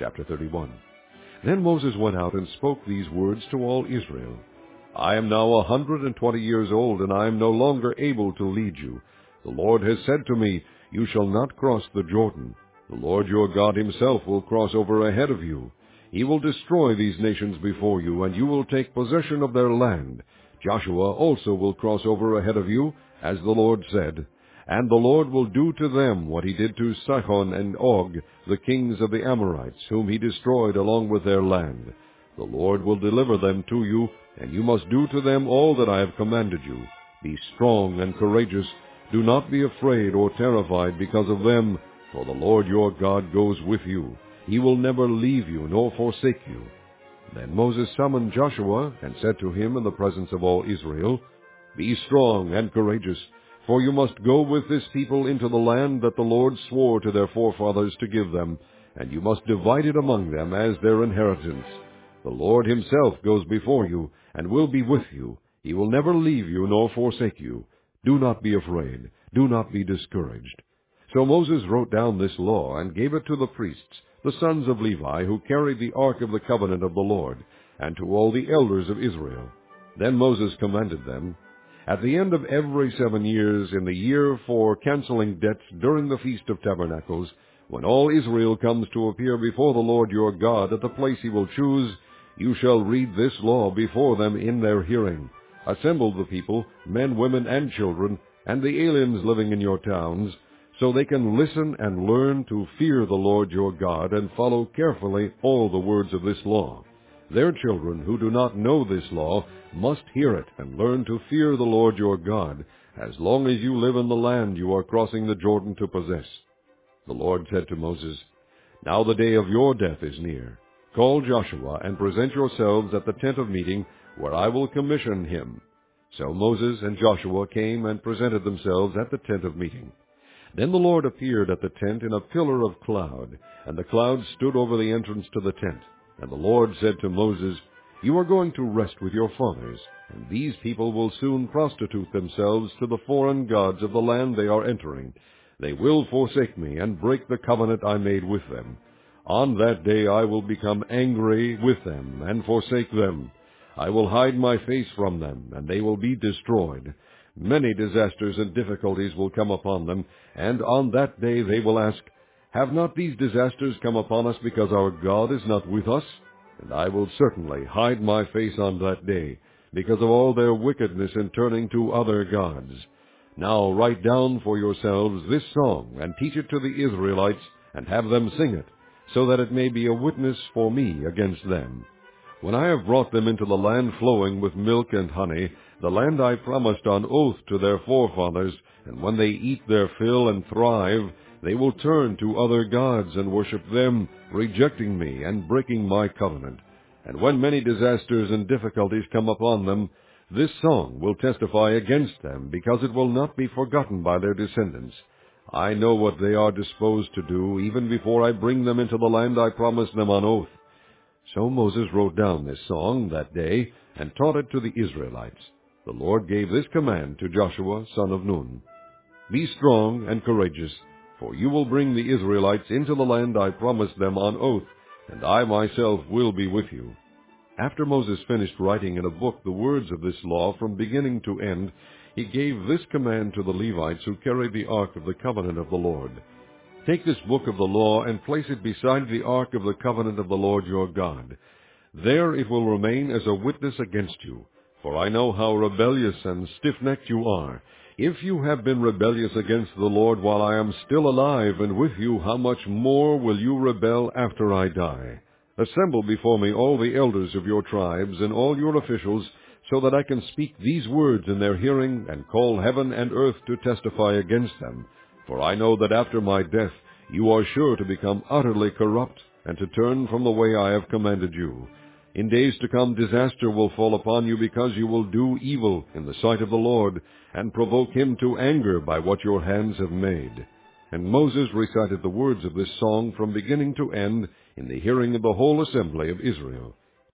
Chapter 31. Then Moses went out and spoke these words to all Israel. I am now 120 years old, and I am no longer able to lead you. The Lord has said to me, You shall not cross the Jordan. The Lord your God himself will cross over ahead of you. He will destroy these nations before you, and you will take possession of their land. Joshua also will cross over ahead of you, as the Lord said. And the Lord will do to them what he did to Sihon and Og, the kings of the Amorites, whom he destroyed along with their land. The Lord will deliver them to you, and you must do to them all that I have commanded you. Be strong and courageous. Do not be afraid or terrified because of them, for the Lord your God goes with you. He will never leave you nor forsake you. Then Moses summoned Joshua and said to him in the presence of all Israel, Be strong and courageous, for you must go with this people into the land that the Lord swore to their forefathers to give them, and you must divide it among them as their inheritance. The Lord himself goes before you, and will be with you. He will never leave you nor forsake you. Do not be afraid. Do not be discouraged. So Moses wrote down this law and gave it to the priests, the sons of Levi, who carried the ark of the covenant of the Lord, and to all the elders of Israel. Then Moses commanded them, At the end of every 7 years, in the year for canceling debts during the Feast of Tabernacles, when all Israel comes to appear before the Lord your God at the place he will choose, you shall read this law before them in their hearing. Assemble the people, men, women, and children, and the aliens living in your towns, so they can listen and learn to fear the Lord your God and follow carefully all the words of this law. Their children who do not know this law must hear it and learn to fear the Lord your God, as long as you live in the land you are crossing the Jordan to possess. The Lord said to Moses, Now the day of your death is near. Call Joshua and present yourselves at the tent of meeting, where I will commission him. So Moses and Joshua came and presented themselves at the tent of meeting. Then the Lord appeared at the tent in a pillar of cloud, and the cloud stood over the entrance to the tent. And the Lord said to Moses, You are going to rest with your fathers, and these people will soon prostitute themselves to the foreign gods of the land they are entering. They will forsake me and break the covenant I made with them. On that day I will become angry with them and forsake them. I will hide my face from them, and they will be destroyed. Many disasters and difficulties will come upon them, and on that day they will ask, Have not these disasters come upon us because our God is not with us? And I will certainly hide my face on that day, because of all their wickedness in turning to other gods. Now write down for yourselves this song, and teach it to the Israelites, and have them sing it, so that it may be a witness for me against them. When I have brought them into the land flowing with milk and honey, the land I promised on oath to their forefathers, and when they eat their fill and thrive, they will turn to other gods and worship them, rejecting me and breaking my covenant. And when many disasters and difficulties come upon them, this song will testify against them, because it will not be forgotten by their descendants. I know what they are disposed to do, even before I bring them into the land I promised them on oath. So Moses wrote down this song that day, and taught it to the Israelites. The Lord gave this command to Joshua, son of Nun. Be strong and courageous, for you will bring the Israelites into the land I promised them on oath, and I myself will be with you. After Moses finished writing in a book the words of this law from beginning to end, he gave this command to the Levites who carried the ark of the covenant of the Lord. Take this book of the law and place it beside the ark of the covenant of the Lord your God. There it will remain as a witness against you, for I know how rebellious and stiff-necked you are. If you have been rebellious against the Lord while I am still alive and with you, how much more will you rebel after I die? Assemble before me all the elders of your tribes and all your officials, so that I can speak these words in their hearing and call heaven and earth to testify against them. For I know that after my death you are sure to become utterly corrupt and to turn from the way I have commanded you. In days to come disaster will fall upon you, because you will do evil in the sight of the Lord and provoke him to anger by what your hands have made. And Moses recited the words of this song from beginning to end in the hearing of the whole assembly of Israel.